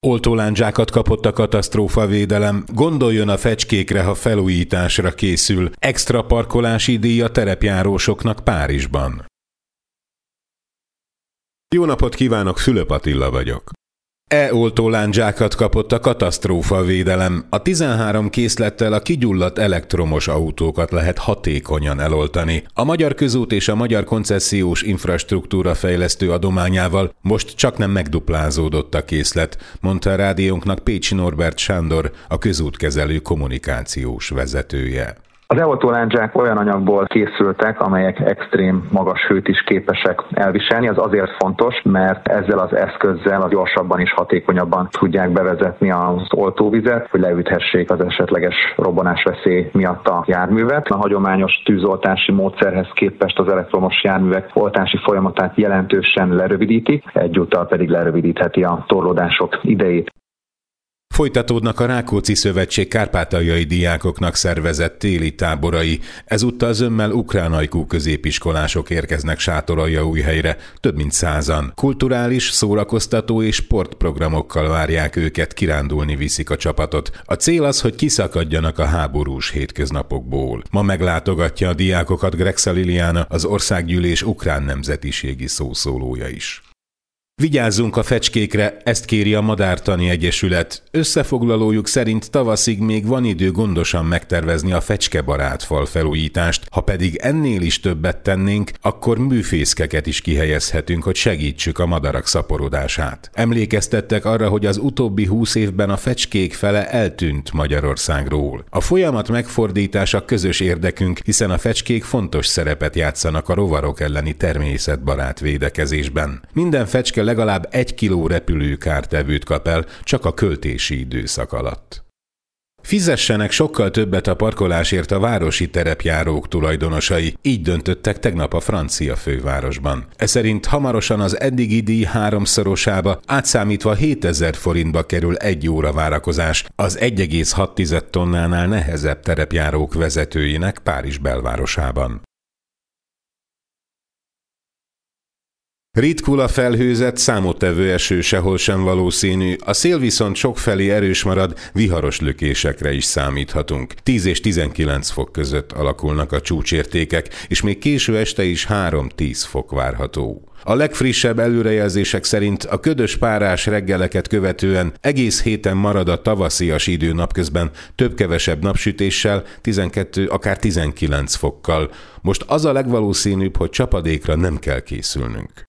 Oltólándzsákat kapott a katasztrófavédelem, gondoljon a fecskékre, ha felújításra készül. Extra parkolási díj a terepjárósoknak Párizsban. Jó napot kívánok, Fülöp Attila vagyok. E-oltólándzsákat kapott a katasztrófavédelem. A 13 készlettel a kigyulladt elektromos autókat lehet hatékonyan eloltani. A Magyar Közút és a Magyar Koncesziós Infrastruktúra Fejlesztő adományával most csaknem megduplázódott a készlet, mondta a rádiónknak Pécsi Norbert Sándor, a közútkezelő kommunikációs vezetője. Az e-oltólándzsák olyan anyagból készültek, amelyek extrém magas hőt is képesek elviselni. Az azért fontos, mert ezzel az eszközzel gyorsabban és hatékonyabban tudják bevezetni az oltóvizet, hogy leüthessék az esetleges robbanásveszély miatt a járművet. A hagyományos tűzoltási módszerhez képest az elektromos járművek oltási folyamatát jelentősen lerövidítik, egyúttal pedig lerövidítheti a torlódások idejét. Folytatódnak a Rákóczi-szövetség kárpátaljai diákoknak szervezett téli táborai. Ezúttal zömmel ukrán ajkú középiskolások érkeznek Sátoraljaújhelyre, több mint 100-an. Kulturális, szórakoztató és sportprogramokkal várják őket, kirándulni viszik a csapatot. A cél az, hogy kiszakadjanak a háborús hétköznapokból. Ma meglátogatja a diákokat Grexa Liliana, az Országgyűlés ukrán nemzetiségi szószólója is. Vigyázzunk a fecskékre, ezt kéri a Madártani Egyesület. Összefoglalójuk szerint tavaszig még van idő gondosan megtervezni a fecskebarát fal felújítást, ha pedig ennél is többet tennénk, akkor műfészkeket is kihelyezhetünk, hogy segítsük a madarak szaporodását. Emlékeztettek arra, hogy az utóbbi 20 évben a fecskék fele eltűnt Magyarországról. A folyamat megfordítása közös érdekünk, hiszen a fecskék fontos szerepet játszanak a rovarok elleni természetbarát védekezésben. Minden fecske legalább 1 kiló repülőkártevőt kap el csak a költési időszak alatt. Fizessenek sokkal többet a parkolásért a városi terepjárók tulajdonosai, így döntöttek tegnap a francia fővárosban. Eszerint hamarosan az eddigi díj 3-szorosába, átszámítva 7000 forintba kerül 1 óra várakozás az 1,6 tonnánál nehezebb terepjárók vezetőinek Párizs belvárosában. Ritkul a felhőzet, számottevő eső sehol sem valószínű, a szél viszont sokfelé erős marad, viharos lökésekre is számíthatunk. 10 és 19 fok között alakulnak a csúcsértékek, és még késő este is 3-10 fok várható. A legfrissebb előrejelzések szerint a ködös párás reggeleket követően egész héten marad a tavaszias idő napközben, több-kevesebb napsütéssel, 12, akár 19 fokkal. Most az a legvalószínűbb, hogy csapadékra nem kell készülnünk.